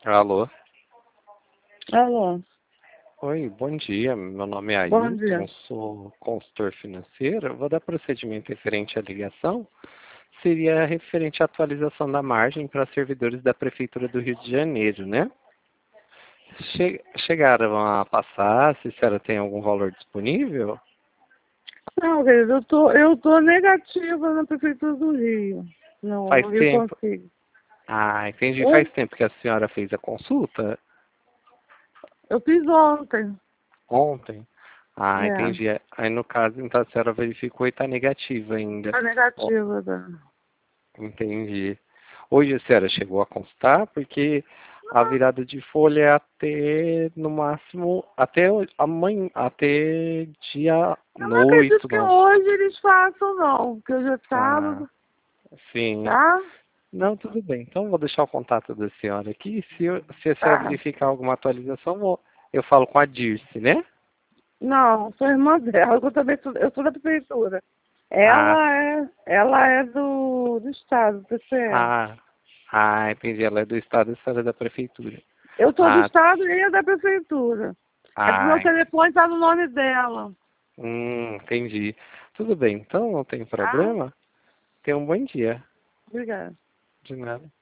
Alô? Alô, Oi, bom dia. Meu nome é bom dia. Ailton, sou consultor financeiro. Eu vou dar procedimento referente à ligação. Seria referente à atualização da margem para servidores da Prefeitura do Rio de Janeiro, né? Chegaram a passar, se a senhora tem algum valor disponível? Não, querido, eu tô negativa na Prefeitura do Rio. Faz No Rio tempo. Consigo. Ah, entendi. Eu, Faz tempo que a senhora fez a consulta? eu fiz ontem. Ontem? Ah, É, entendi. Aí no caso, então a senhora verificou e está negativa ainda. tá Ó, negativa. entendi. Hoje a senhora chegou a constar, porque a virada de folha é até, no máximo, até amanhã, até dia Eu não acredito 8, que 9. hoje eles façam, não, porque hoje é Ah, sábado, sim. tá? Não, tudo bem. Então eu vou deixar o contato da senhora aqui. Se a senhora Tá. verificar alguma atualização, eu falo com a Dirce, né? Não, sou irmã dela, eu sou da Prefeitura. Ah, Ela é do Estado, do TCE. ah, entendi. Ela é do estado e a senhora é da prefeitura. Eu sou do Ah, Estado e é da Prefeitura. É que meu ah, telefone tá no nome dela, entendi. Tudo bem, então não tem tá? problema. Tenha um bom dia. Obrigada. De nada.